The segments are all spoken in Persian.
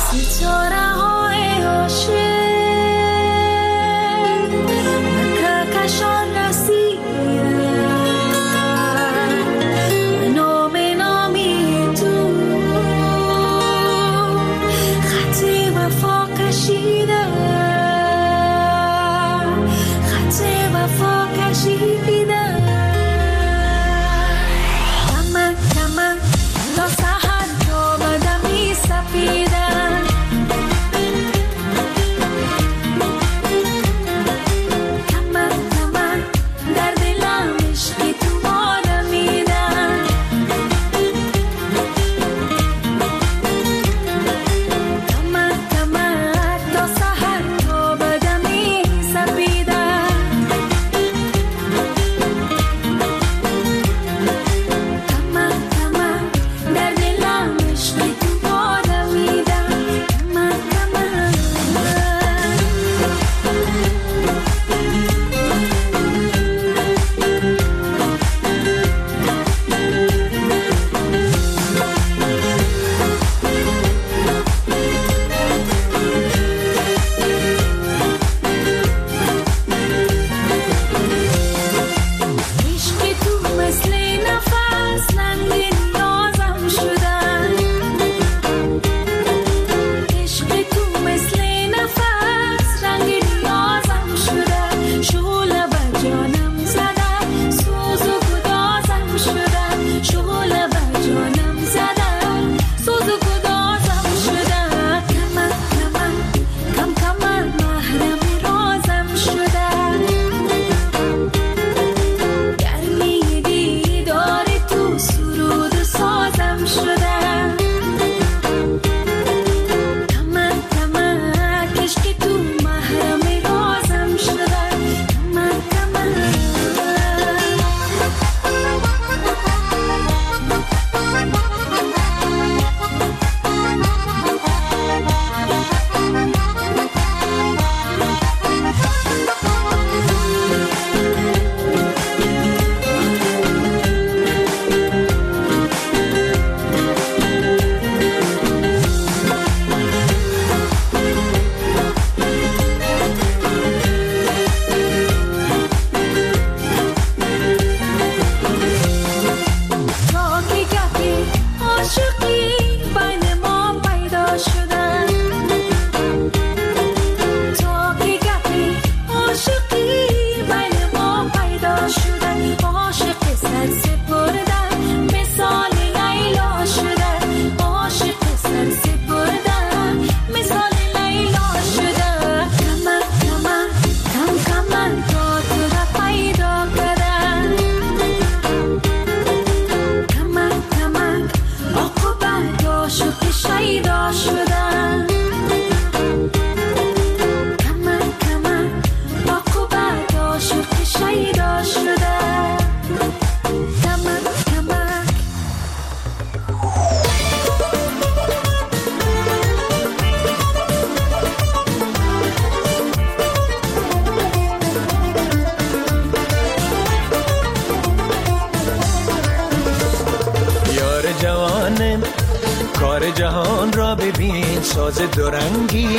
کار جهان را ببین، ساز دورنگی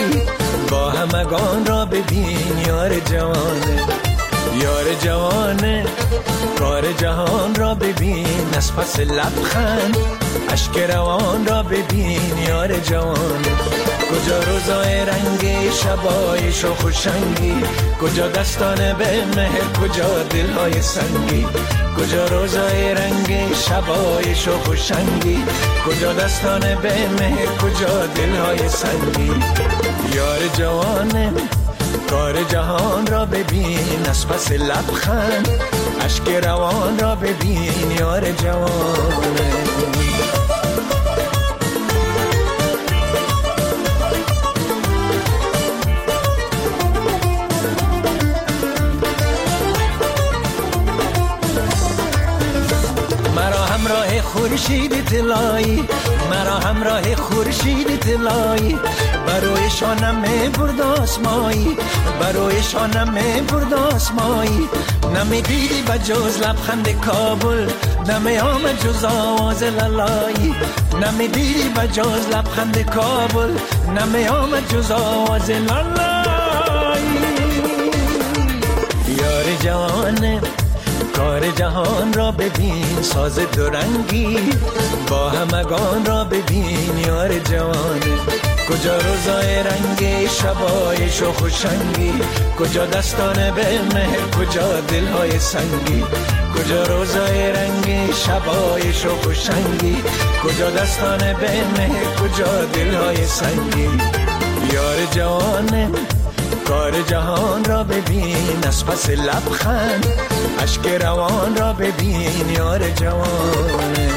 با همگان را ببین. یار جوانه، یار جوانه، کار جهان را ببین. از پس لبخند اشک روان را ببین. یار جوانه، کجا روزای رنگی، شبای شوخ و شنگی، کجا دستان به مهر، کجا دلهای سنگی. کجا روزای رنگی، شبای شوخ و شنگی، کجا دستان به مهر، کجا دلهای سنگی. یار جوانه، کار جهان را ببین. از پس لبخند اشک روان را ببین. یار جوانه، همراه خورشید طلایی، مرا همراه خورشید طلایی، بروی شانم برد آسمایی، بروی شانم برد آسمایی. نمی دیدی بجز لبخند کابل، نمی آمد جز آواز لالایی، نمیدیدی بجاز لبخند کابل، نمی آمد جز آواز لالایی. یار جوانه کار جهان را ببین، ساز دورنگی با همگان را ببین. یار جوانه کجا روزای رنگی، شبای شوخ و شنگی، کجا دستان به مهر، کجا دلهای سنگی. کجا روزای رنگی، شبای شوخ و شنگی، کجا دستان به مهر، کجا دلهای سنگی. یار جوانه کار جهان را ببین، از پس لبخند اشک روان را ببین. یار جوانه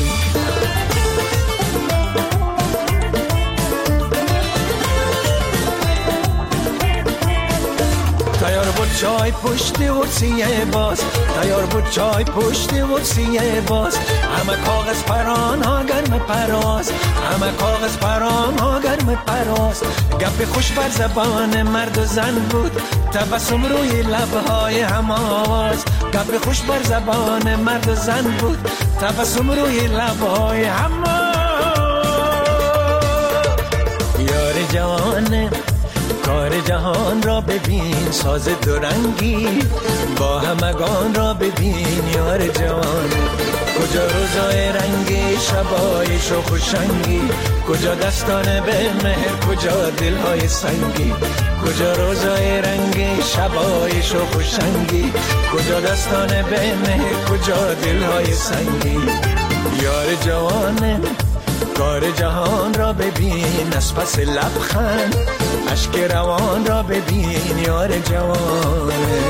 تیار بود چای پشت ورسیه باز، تیار بود چای پشت ورسیه باز. همه کاغذ پران ها گرم پراز، همه کاغذ پران ها گرم پراز. گپ خوش بر زبان مرد و زن بود، تبسم روی لبهای هم آواز. گپ خوش بر زبان مرد و زن بود، تبسم روی لبهای هم آواز. یار جوانه کار جهان را ببین، ساز دورنگی با همگان را ببین. یار جوانه کجا روزای رنگی، شبای شوخ و شنگی، کجا دستان به مهر، کجا دلهای سنگی. کجا روزای رنگی، شبای شوخ و شنگی، کجا دستان به مهر، کجا دلهای سنگی. یار جوانه کار جهان را ببین، از پس لبخند اشک روان را ببین. یار جوانه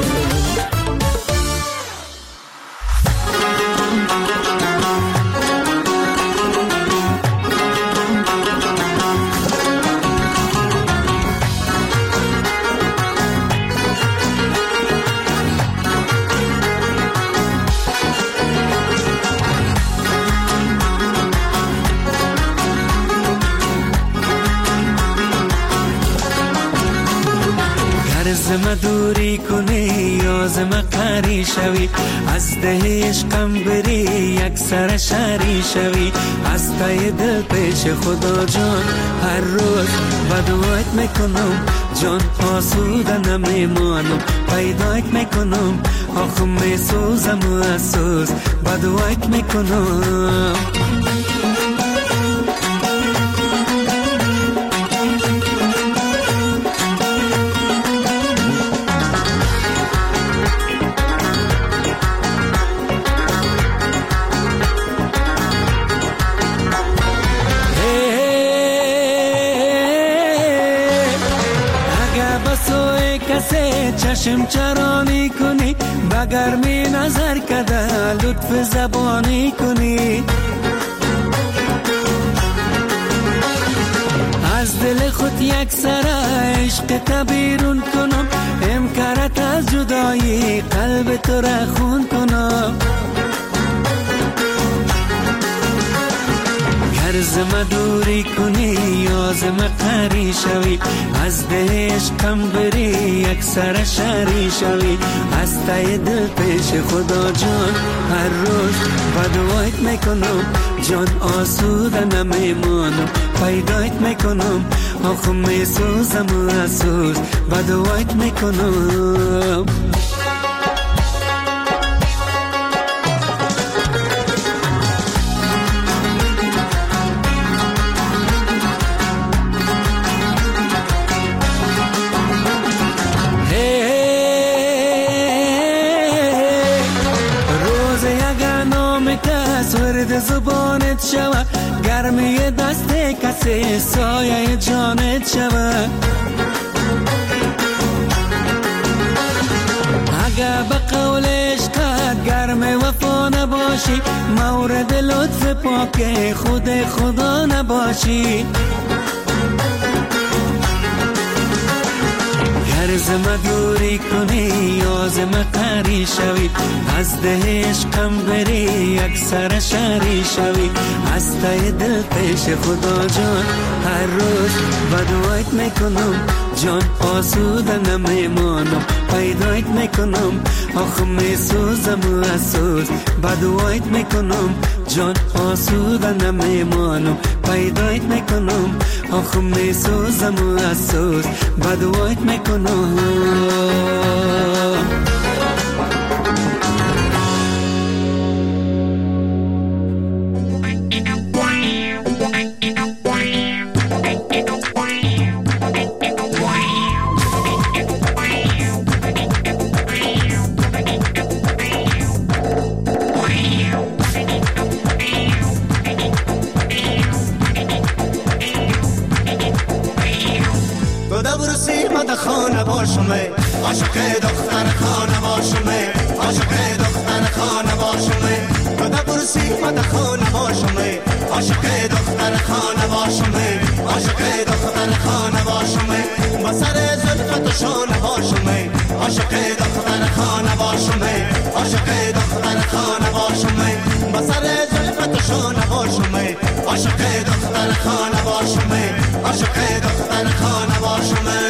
زما دوری کنی یا زما قری شوی، از ده عشقم بری یک سر شری شوی. از تای دل پیش خدا جان هر روز بدوایت میکنم، جان آسوده نمیمانم. پیدایت میکنم آخه میسوزم و اسوز بدوایت میکنم. چشم چرانی کنی، بگر می نظر کده لطف زبانی کنی. از دل خود یک سر عشق تبیرون کنم، امکارت از جدایی قلب تو را خون کنم. زما دوری کنی یا زما قری شوی، از ده عشقم بری یک سر شری شوی. از تای دل پیش خدا جان هر روز بدوایت میکنم، جان آسوده نمیمانم. پیدایت میکنم آخه میسوزم و اسوز بدوایت میکنم. ورد زبانت شود، گرمی دست کسی سایه جانت شود. اگه به قول عشقت گرم وفا نباشی، مورد لطف پاک خود خدا نباشی. گر زما دوری کنی یا زما قری شوی، از ده عشقم بری یک سر شری شوی. از تای دل پیش خدا جان هر روز بدوایت میکنم، جان آسوده نمیمانم پیدایت میکنم آخه میسوزم و اسوز بدوایت میکنم جان آسوده نمیمانم پیدایت میکنم آخه میسوزم و اسوز بدوایت میکنم خانه باشمه عاشق دختر خانه باشمه عاشق دختر خانه باشمه تو دبرسی مد خانه باشمه عاشق دختر خانه باشمه عاشق دختر خانه باشمه با سر زلفت و شانه باشمه عاشق دختر خانه باشمه عاشق دختر خانه باشمه با سر زلفت و شانه باشمه عاشق دختر خانه باشمه عاشق دختر خانه باشمه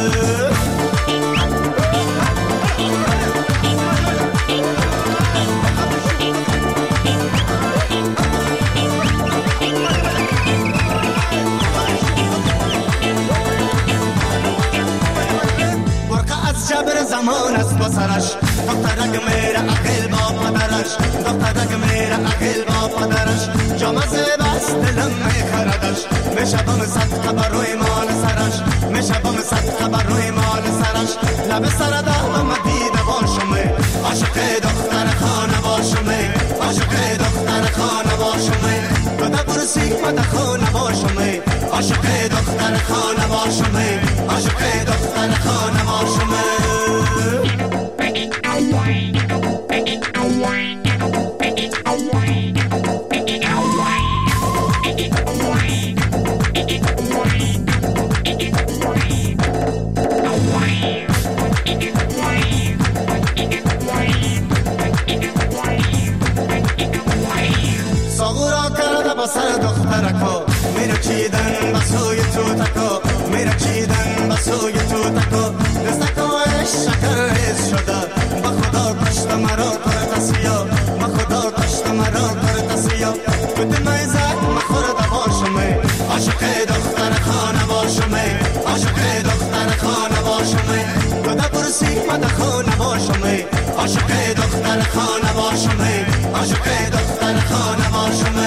جبر زمان است با سرش دخترک میره عقل با پدرش دخترک میره عقل با پدرش جامزه بس دلم میخردش میشبم صد خبر روی مال سرش میشبم صد خبر روی مال سرش لب سرده و مدیده باشمه عاشق دختر خانه باشمه عاشق دختر خانه باشمه تو دبرسی مد خانه باشمه عاشق دختر خانه باشمه عاشق دختر خانه باشمه ساغورا کرده با سر دخترکا میره چیدن بسوی تو تکا میره چیدن بسوی تو تکا دستکاش شکر ریز شده با خدا کشت مرا کرد سیا با خدا کشت مرا کرد سیا کده میزد مخورده باشمه عاشق دختر خانه باشمه عاشق دختر خانه باشمه کده برسی مد خانه باشمه عاشق دختر خانه باشمه عاشق دختر خانه باشمه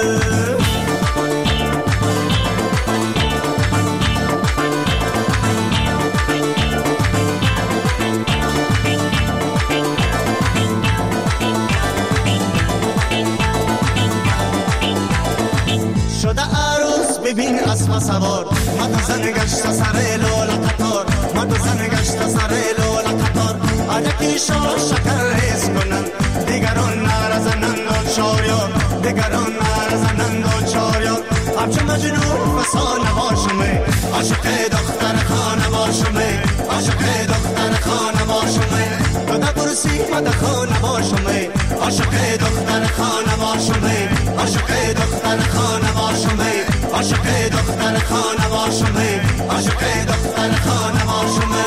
ببین اسب سوار ما تو زن گشت سر لولا قطار ما تو زن گشت سر لولا قطار علکی شکر ریز کنن دیگران نرزنند و چاریار دیگران نرزنند و چاریار همچه مجنون فسانه باشمه عاشق دختر خانه باشمه عاشق دختر خانه باشمه تو دبرسی مد خانه باشمه عاشق دختر خانه باشمه عاشق دختر خانه باشمه عاشق دختر خانه باشمه عاشق دختر خانه باشمه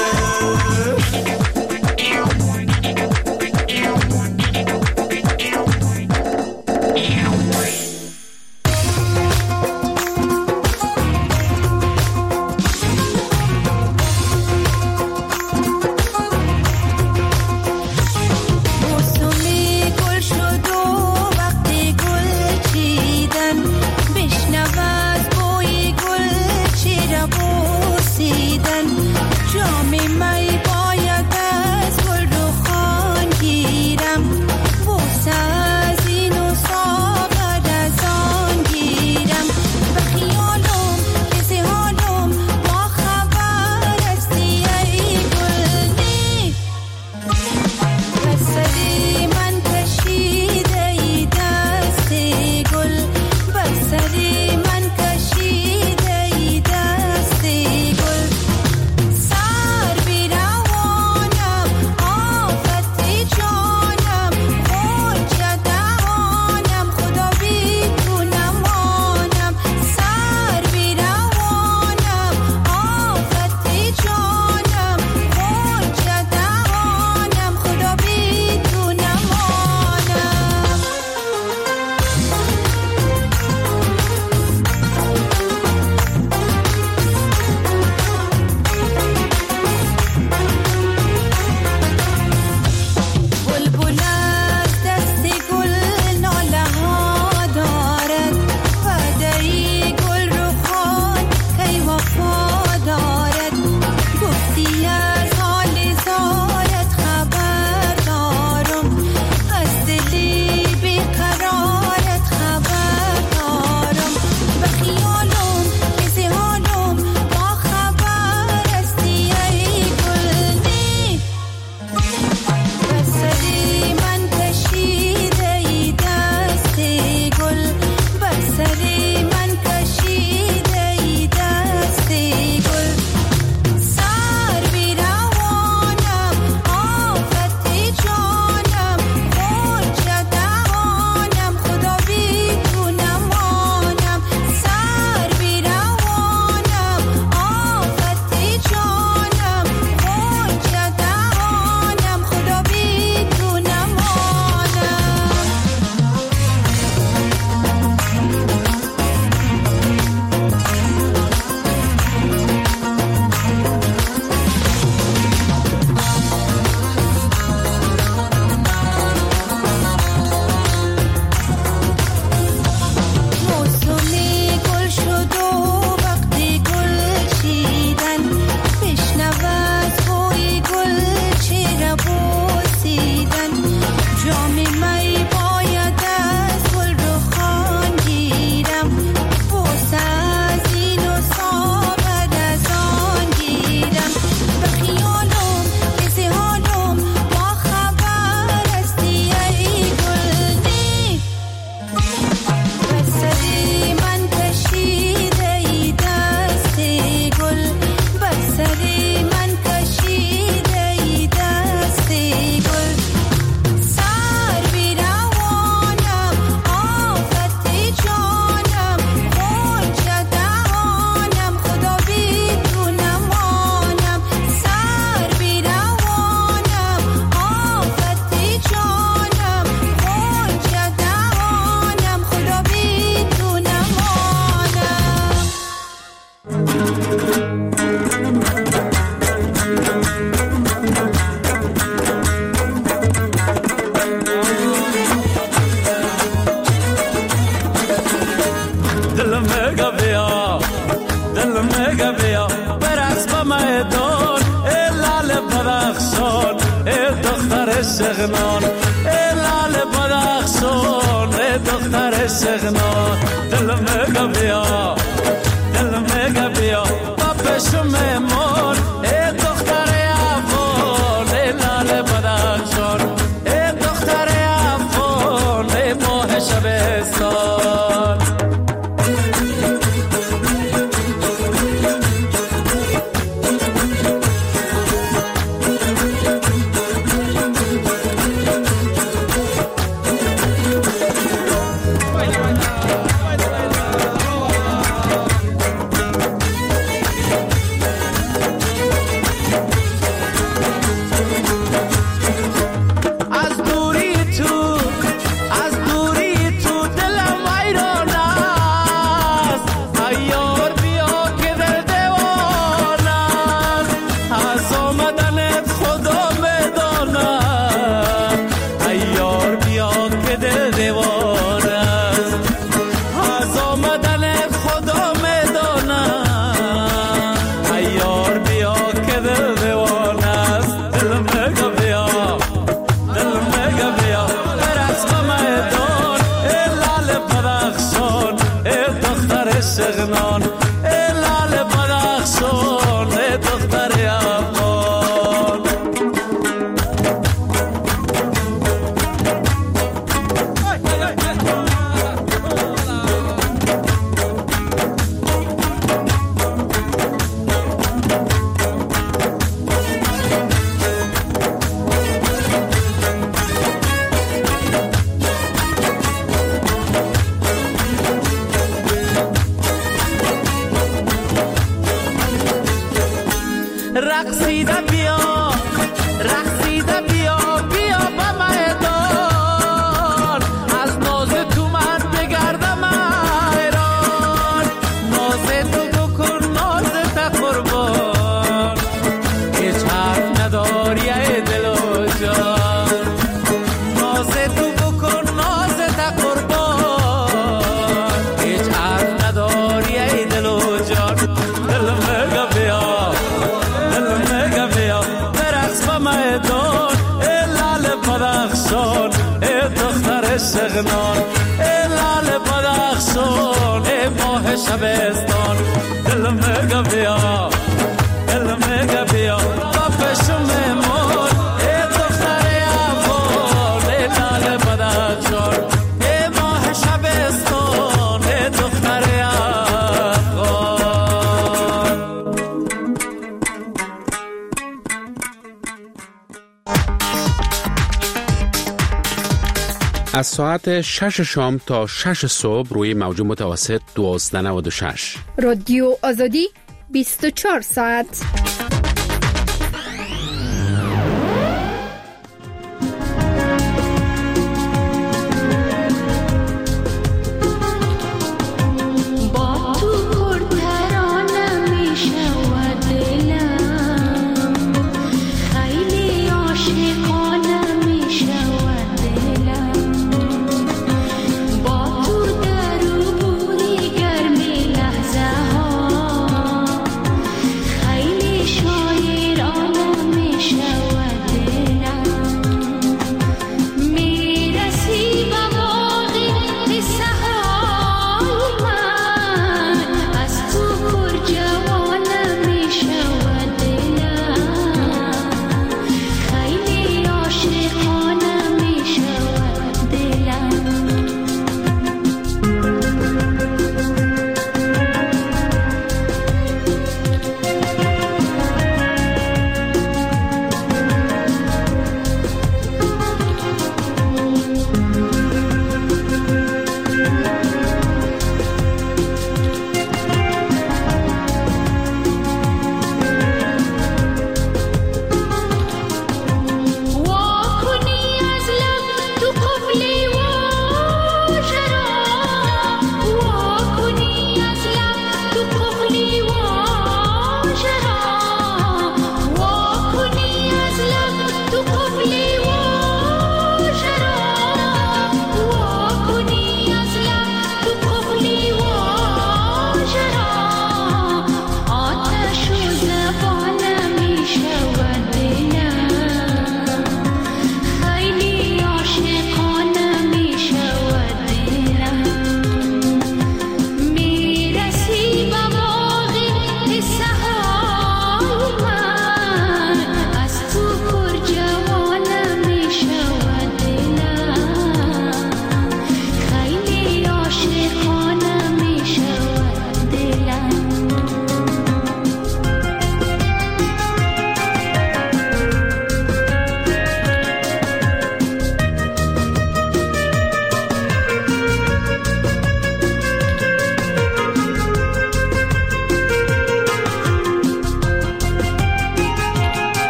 سر بیرم مگه بیا برقص با میدان ای لال بدخشان ای دختر شغنان ای لال بدخشان ای دختر شغنان دل مگه بیا با پشم مون ای دختر افغان ای لال بدخشان ای دختر افغان ای ماه شبستان شغنان ای لال بدخشان ای دختر افغان رقصیده بیا بیا با میدان از ناز تو من بگردم ایران ناز تو بکن ناز تا قربان هیچ حرف نداری ای دل و جان ناز تو بکن ناز تا قربان هیچ حرف نداری ای دل و جان دل مگه بیا برقص با میدان ای لال بدخشان ای دختر شغنان ای لال بدخشان ای ماه شبستان دل مگه بیا با پشم مون ای دختر افغان ای لال بدخشان ای ماه شبستان ای دختر افغان. از ساعت 6 شام تا 6 صبح روی موج متوسط 1296 رادیو آزادی 24 ساعت. خیلی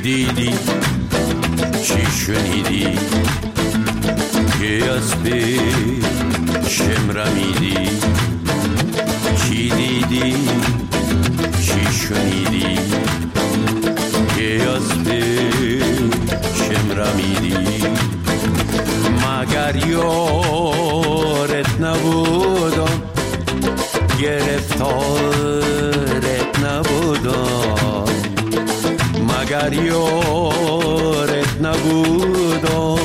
دیدی چی شنیدی که از پیشم رمیدی چی دیدی چی شنیدی که از پیشم رمیدی مگر یارت نبودم گرفتارت نبودم مگر یارت نبودم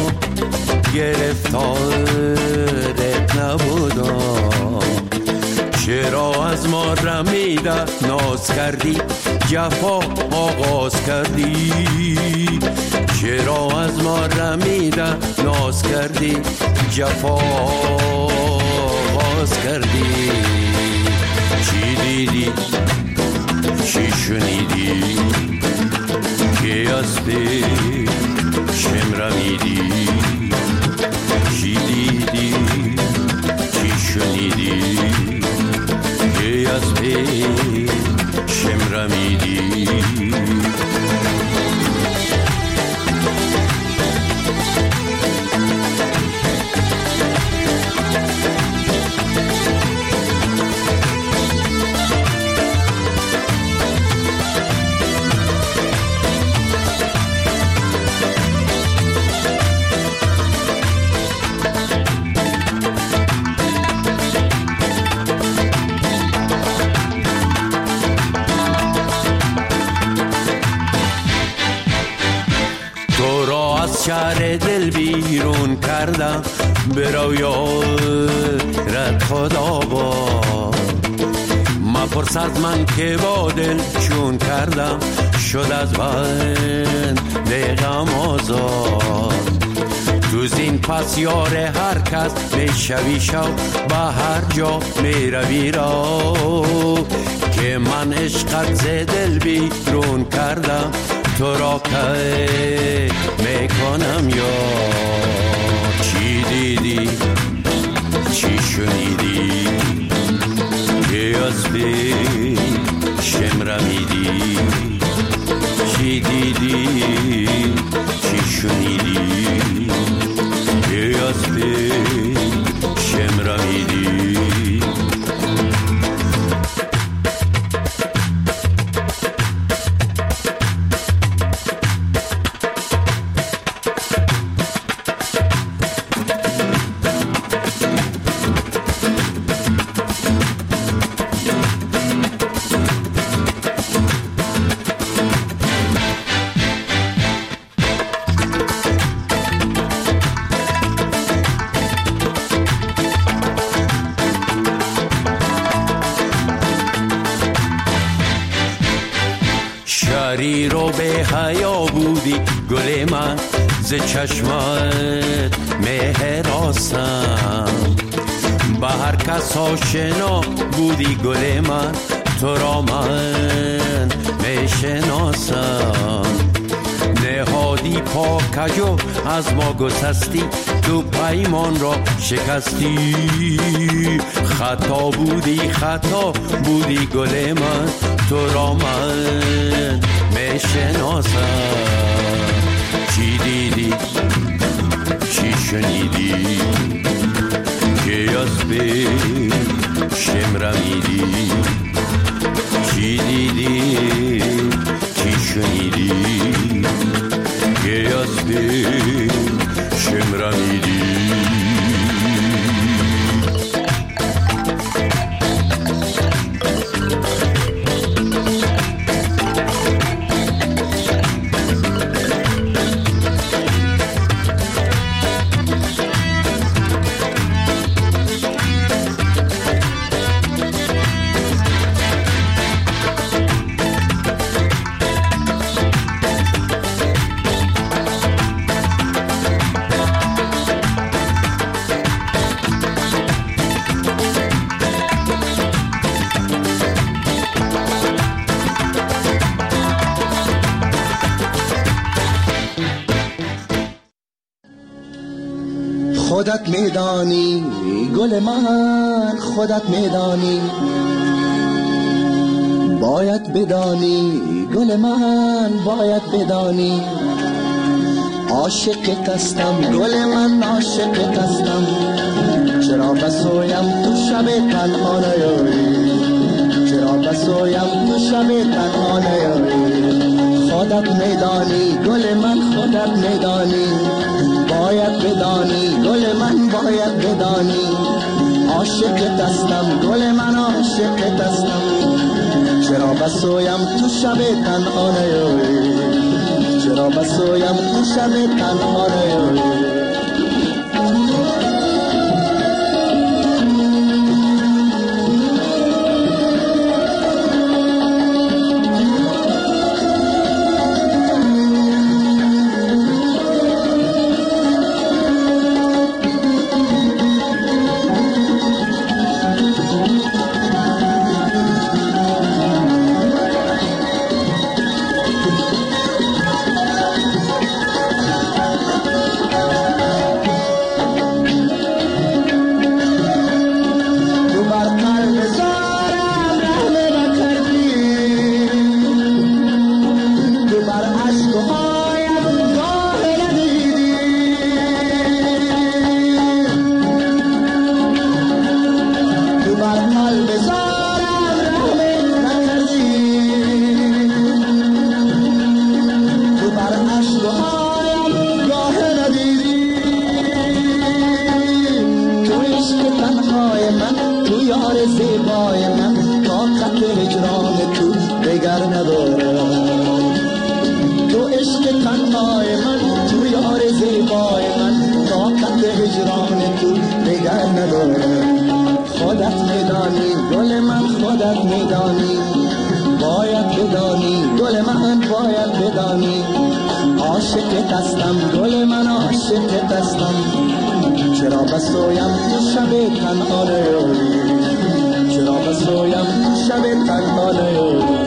گرفتارت نبودم چرا از ما رمیده ناز کردی جفا آغاز کردی چرا از ما رمیده ناز کردی جفا آغاز کردی چی دیدی چی شنیدی که از پیشم رمیدی چی دیدی چی شنیدی که از پیشم رمیدی شهر دل بیرون کردم برو یارت خدا با مپرس از من که با دل چون کردم شد از بند غم آزاد تو زین پس یار هر کس میشوی شو به هر جا میروی را که من عشقت ز دل بیرون کردم تو را که میکنم یا چی دیدی چی شنیدی که از پیشم رمیدی چی دیدی چی شنیدی که از پیشم رمیدی شریر و به حیا بودی گل من ز چشمت مهراسم به هر کس آشنا بودی گل من تو را من میشناسم نهادی پاکجو از ما گسستی تو پیمان را شکستی خطا بودی گل من تو را من میشناسم چی دیدی چی شنیدی که از پیشم رمیدی چی دیدی چی شنیدی که از پیشم رمیدی خودت میدانی گل من خودت میدانی با باید بدانی گل من باید بدانی عاشقت هستم گل من عاشقت هستم چرا بسویم تو شب تنها نیایی چرا بسویم تو شب تنها نیایی خودت میدانی گل من خودت میدانی باید بدانی گل من باید بدانی عاشقت هستم گل من عاشقت هستم چرا بسویم تو شب تنها نیایی چرا بسویم تو شب تنها نیایی عاشقت هستم گل من عاشقت هستم چرا بسویم تو شب تنها نیایی چرا بسویم تو شب تنها نیایی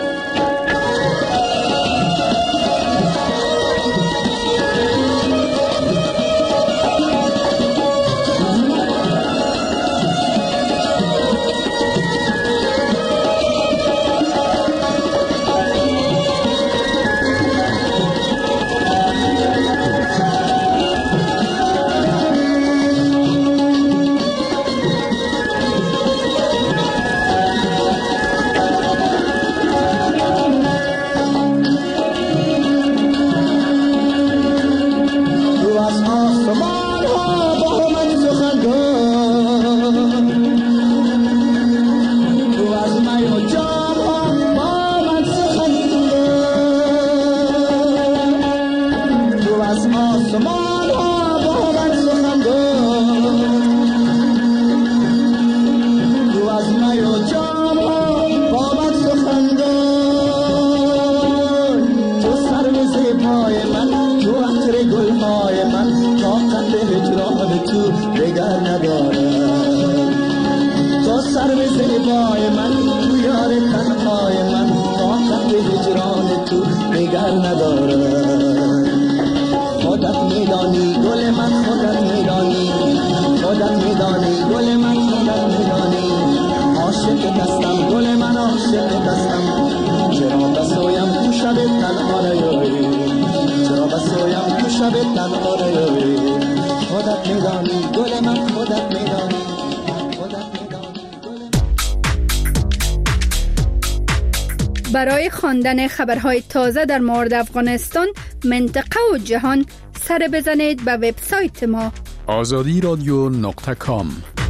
برای خواندن خبرهای تازه در مورد افغانستان، منطقه و جهان سر بزنید به وبسایت ما azadiradio.com.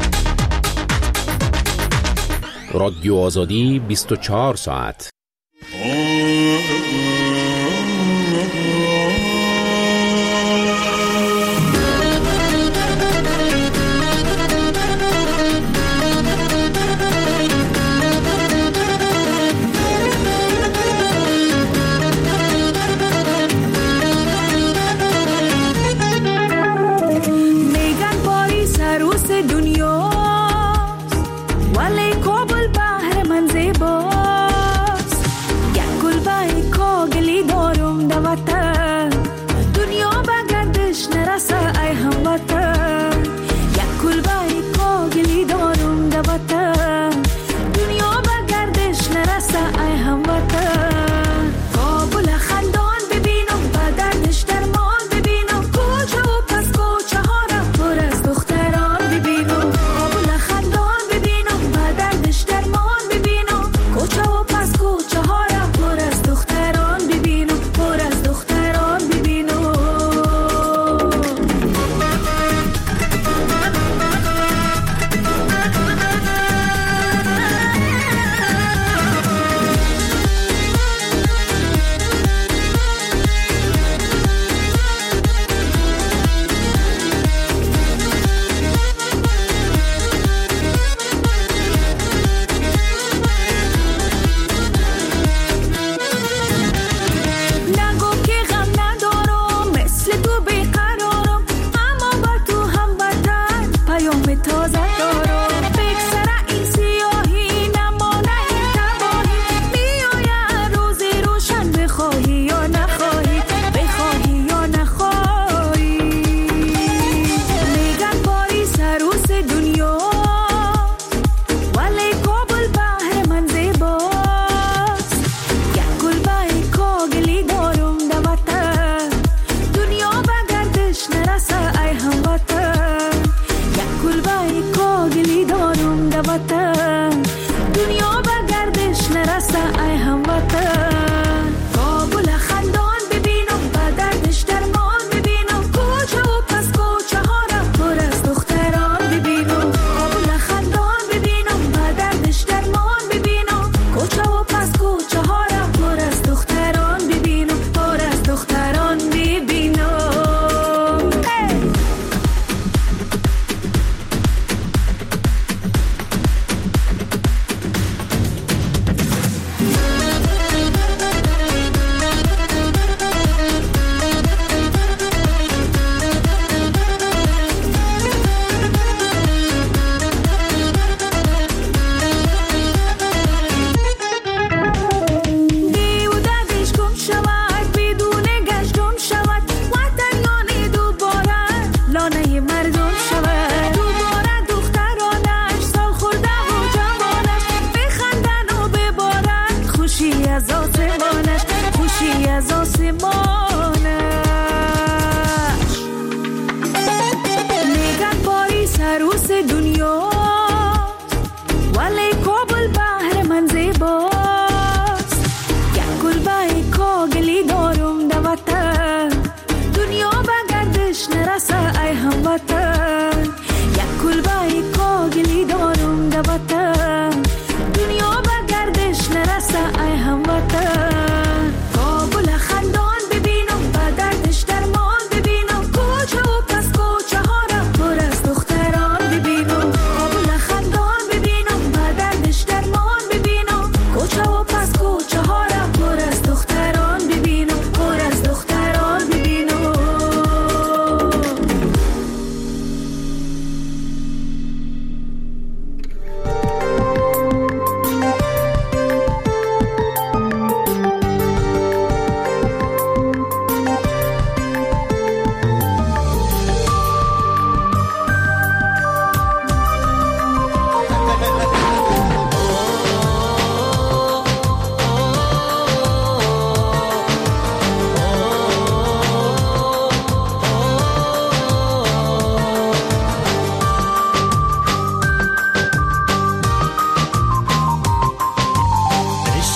رادیو آزادی 24 ساعت. ولی کابل بحر من زیباست یک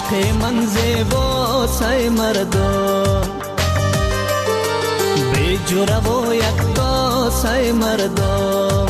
عشق من زیباست ای مردم، بی جوره و یکتاست ای مردم.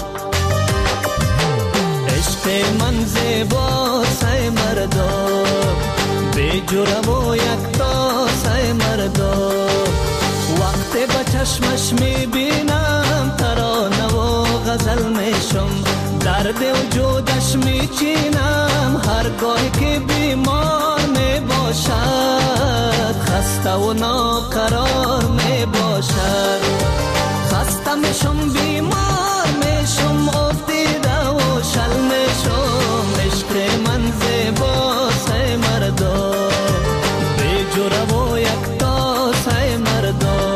عشق من زیباست ای مردم، بی جوره و یکتاست ای مردم. وقتی به چشمش میبینم ترانه و غزل میشم، درد وجودش میچینم هرگاهی که بیمار میباشد، خسته و ناقرار میباشد. خسته میشم بیمار میشم افتیده و شل میشم. عشق من زیباست ای مردم، بی جوره و یکتاست ای مردم.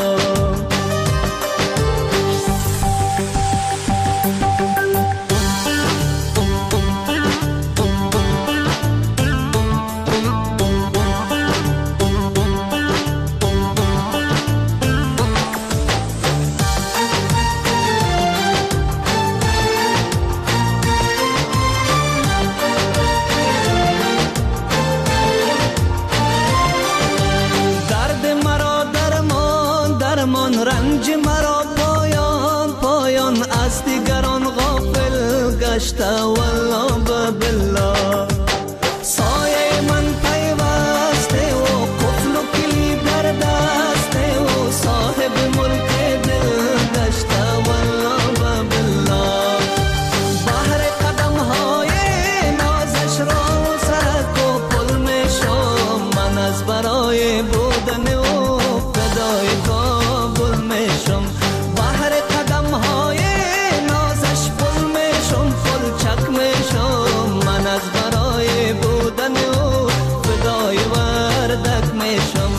رنج مرا پایان پایان از دیگران غافل گشته والله بالله. سایه من پیوسته و قفل و کلید در دسته و صاحب ملک دل گشته والله بالله. بحر قدم های نازش را سرک و پل میشم، من از برای بودن و فدای کابل میشم. بحر قدم های نازش پل میشم، پل چک میشم، من از برای بودن و فدای وردک میشم.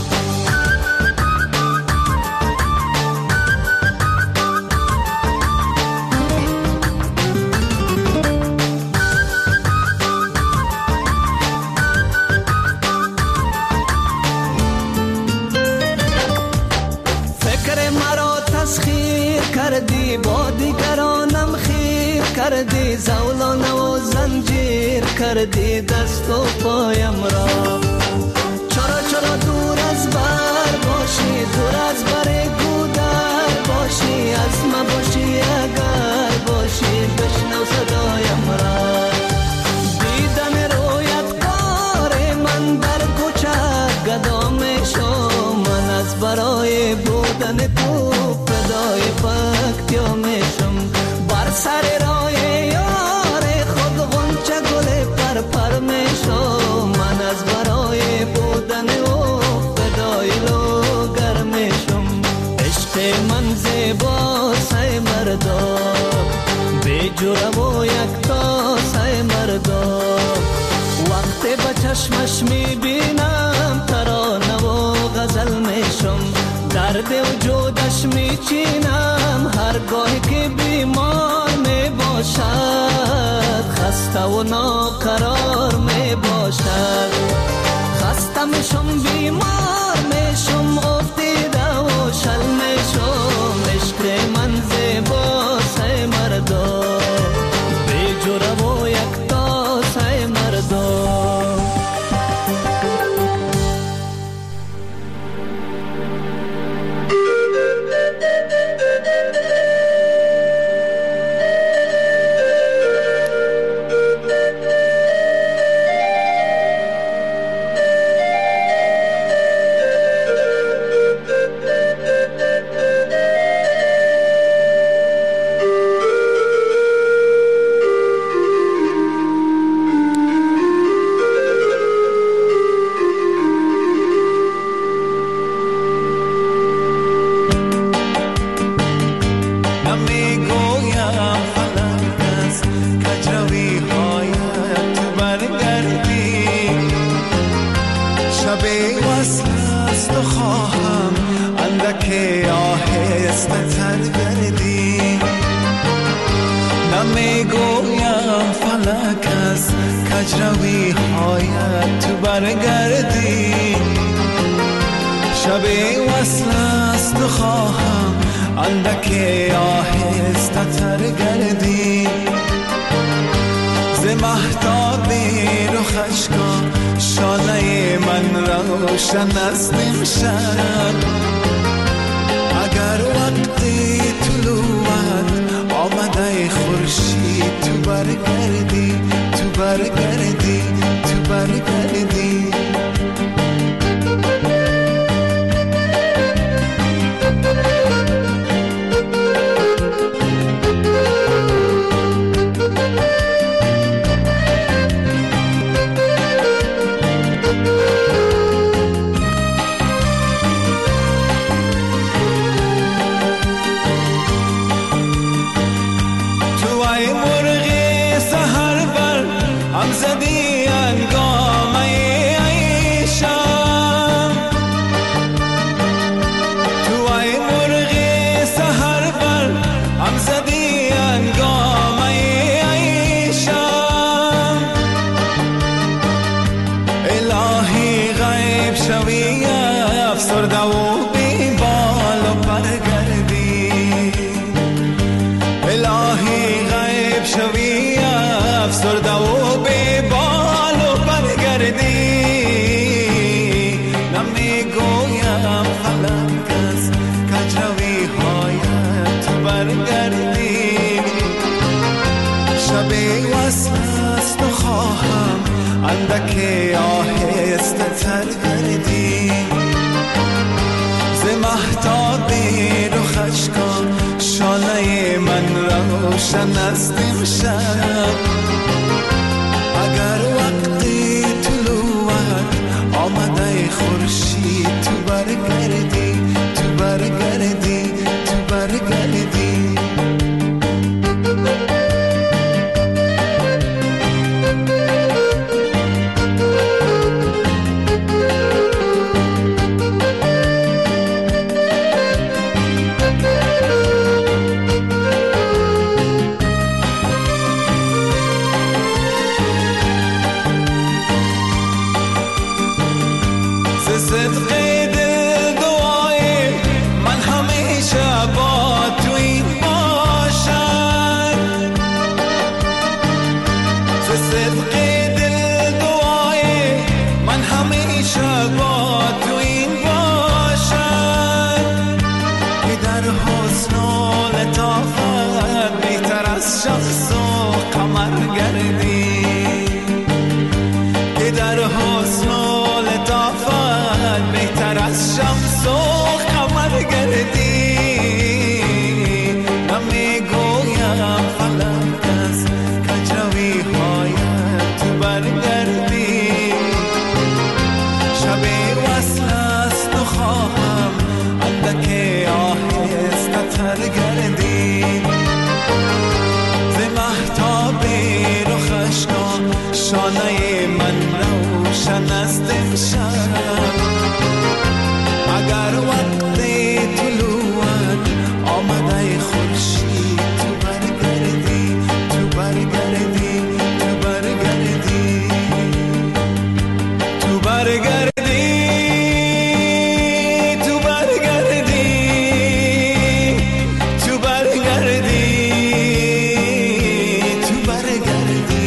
فکر مرا تسخیر کردی، با دیگرانم خیر کردی، زولانه و زنجیر کردی دست و پایم را. چرا چرا دور از بر باشی، دور از بر گودر باشی، از ما باشی اگر باشی، بشنو صدایم را. دیدن رویت کار من در کوچه گدا میشم، من از برای بودن تو فدای پکتیا میشم. بر سر راه یار خود غنچه گل پر پر میشم، من از برای بودن او فدای لوگر میشم. عشق من زیباست ای مردم، بی جوره و یکتاست ای مردم. وقتی به چشمش میبینم ترانه و غزل میشم، درد وجودش میچینم هرگاهی که بیمار میباشد، خسته و ناقرار میباشد. خسته میشم بیمار میشم افتیده و شل میشم. عشق من زیباست ای مردم، بی جوره و یکتاست ای مردم. نمیگویم فلک از کجروی هایت تو برگردی، شب وصل است و خواهم اندک آهسته تر گردی. ز مهتاب رخش کن شانه من روشن است امشب. اگر وقتی طلوعت آمده خورشید تو برگردی، تو برگردی، تو برگردی. اندکی آهسته تر گردی، ز مهتاب رخش کن شانه من روشن است امشب. اگر وقتی طلوعت آمده خورشید تو برگردی، تو برگردی، تو برگردی. شانه من روشن است امشب. اگر وقتی طلوعت آمده خورشید تو برگردی، تو برگردی، تو برگردی، تو برگردی، تو برگردی، تو برگردی، تو برگردی.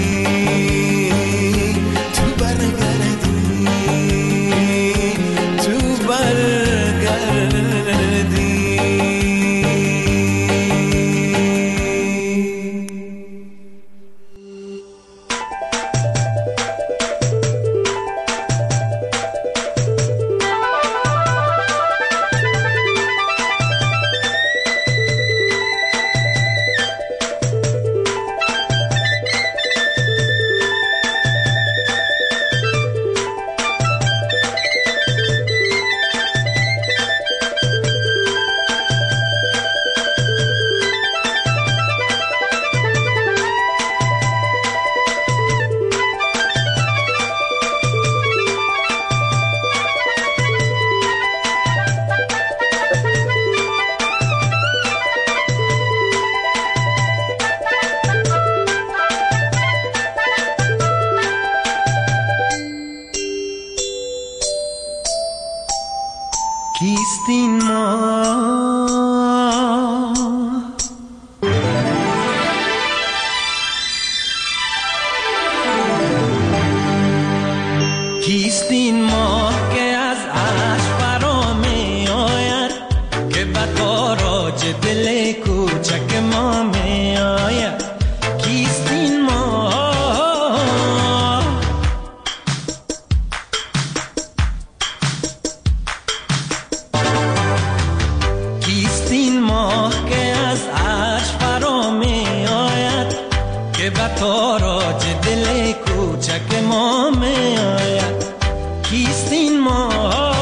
کیستین ما کیستین ما ماه که از عرش فرا می آید که به تاراج دل کوچک ما می آید. کیست این ماه؟ کیست این ماه که از عرش فرا می آید که به تاراج دل کوچک ما می آید. کیست این ماه؟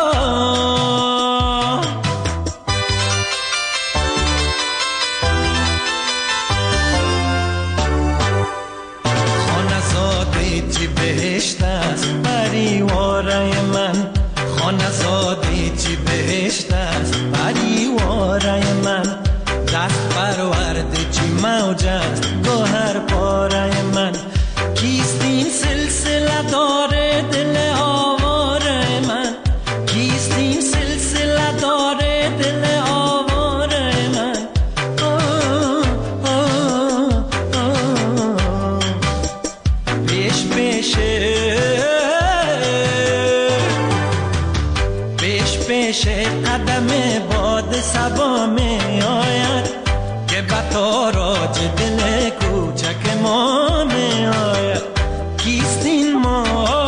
خانه‌زاده چی بهشت است پریواره من، خانه‌زاده چی بهشت است پریواره من، دست پرورده چی موج است گوهر پاره من. کیست این سلسله داره دل آواره من؟ کیست این سلسله داره دل آواره من؟ پیش پیشه قدم باد صبا می آید که به تاراج دل کوچک ما می آید. کیست این ماه؟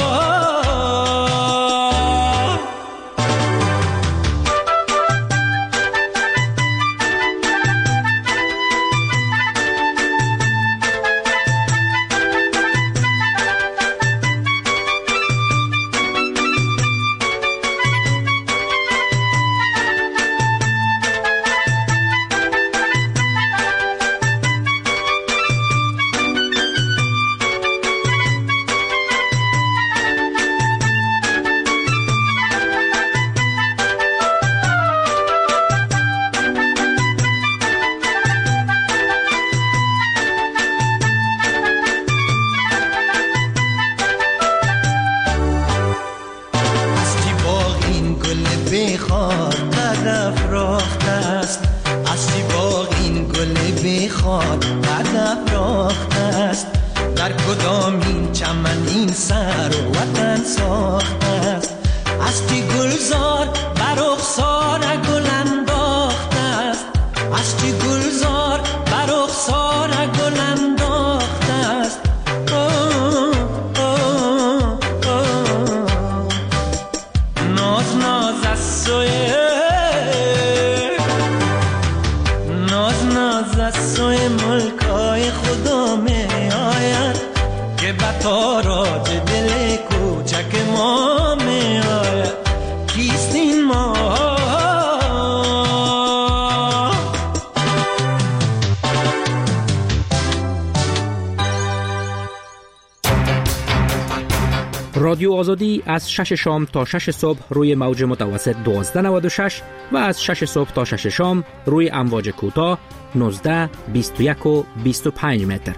رادیو آزادی از 6 شام تا 6 صبح روی موج متوسط 1296 و از 6 صبح تا 6 شام روی امواج کوتاه 19، 21 و 25 متر.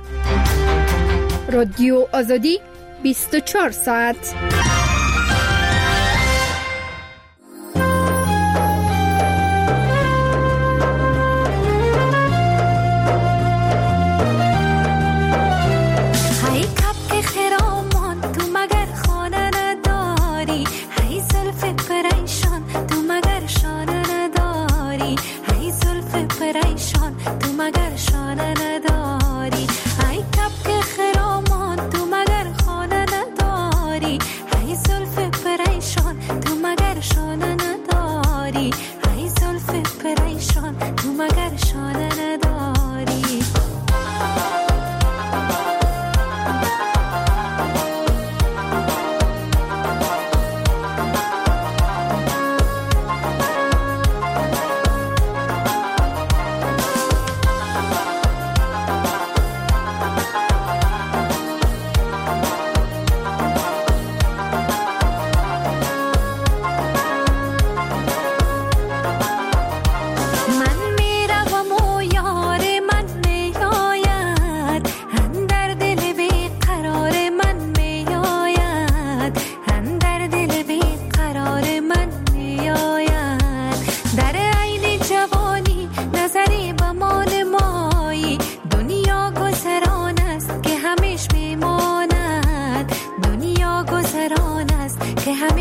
رادیو آزادی 24 ساعت. ای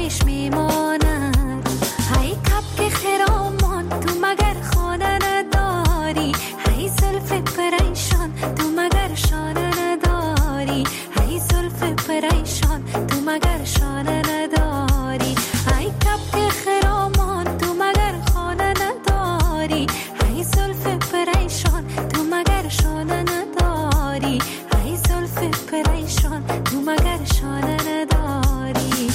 پیش میماند. هی کبک خرامان تو مگر خانه نداری، هی زلف پریشان تو مگر شانه نداری، هی زلف پریشان تو مگر شانه نداری، هی کبک خرامان تو مگر خانه نداری، هی زلف پریشان تو مگر شانه نداری، هی زلف پریشان تو مگر شانه نداری.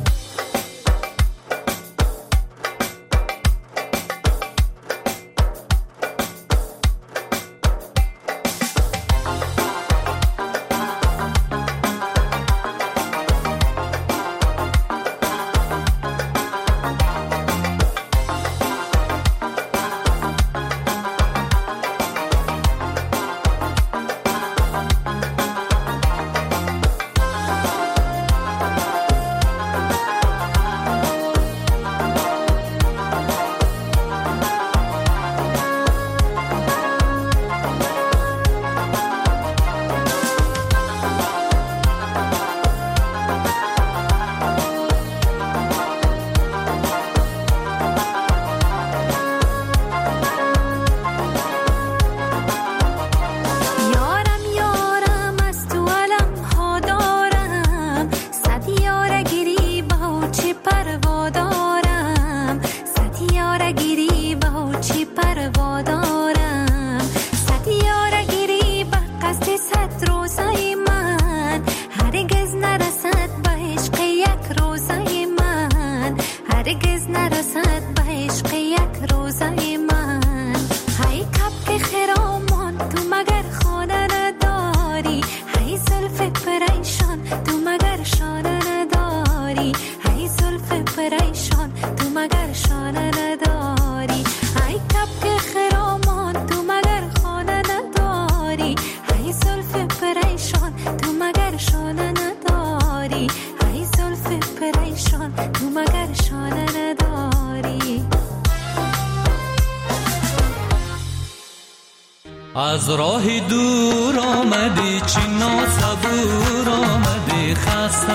از راه دور آمدی چینا صبور آمدی، خسته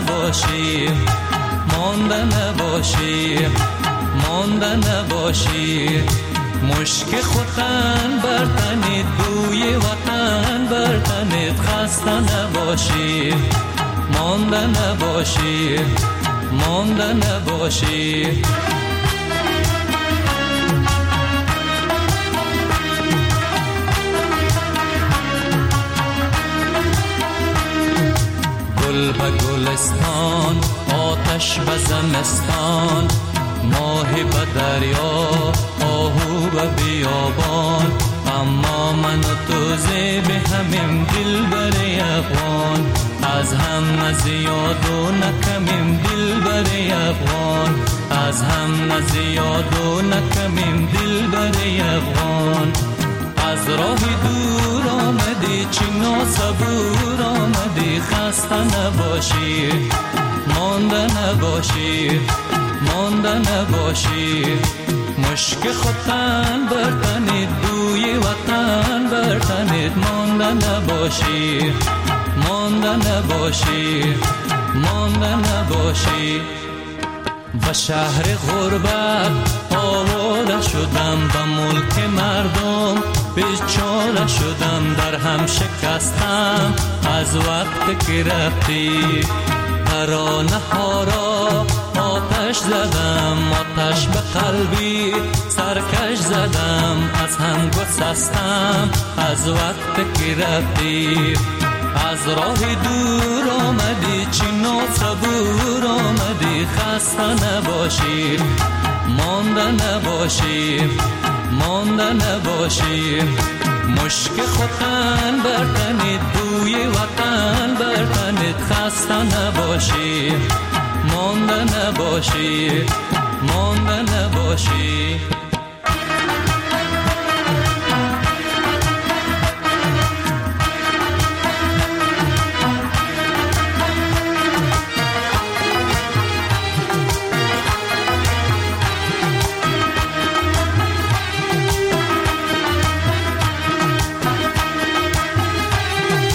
نباشی مانده نباشی مانده نباشی، مشک خوتن برتنید بوی وطن برتنید، خسته نباشی مانده نباشی مانده نباشی. گل به گلستان آتش به زمستان، ماه به دریا آهو به بیابان، اما من و تو زیب همیم دل بر افغان، از هم نزیاد و نکمیم دل بر افغان، از هم نزیاد و نکمیم دل بر افغان. از راه دور آمدی چینا صبور آمدی، خسته نباشی مانده نباشی مانده نباشی، مشک خوتن برتنید بوی وطن برتنید، مانده نباشی مانده نباشی مانده نباشی. به شهر غربت آواره شدم، به ملک مردم بیچاره شدم، در هم شکستم از وقت که رفتی، ترانه ها را آتش زدم، آتش به قلبی سرکش زدم، از هم گسستم از وقت که رفتی. از راه دور آمدی چینا صبور آمدی، خسته نباشی مانده نباشی مانده نباشی، مشک خوتن برتنید بوی وطن برتنید، خسته نباشی مانده نباشی مانده نباشی.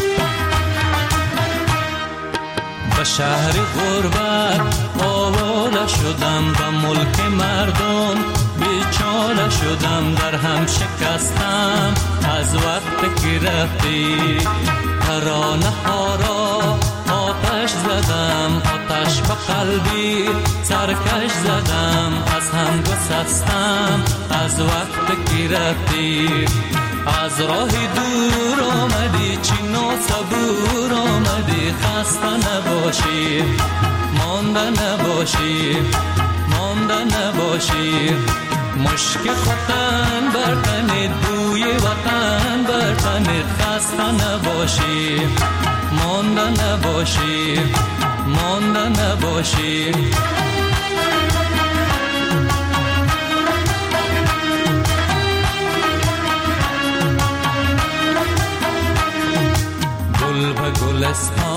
شهر غربت آوار شدم و ملک مردم بیچاره شدم، در هم شکستم از وقت که رفتی. ترانه ها را آتش زدم، آتش به قلبی سرکش زدم، از هم گسستم از وقت که رفتی. از راه دور آمدی، چین و صبور آمدی، خسته نباشی، مانده نباشی، مانده نباشی. مشک وطن بر تنت، بوی وطن بر تنت، خسته نباشی، مانده نباشی، مانده نباشی. گل به گلستان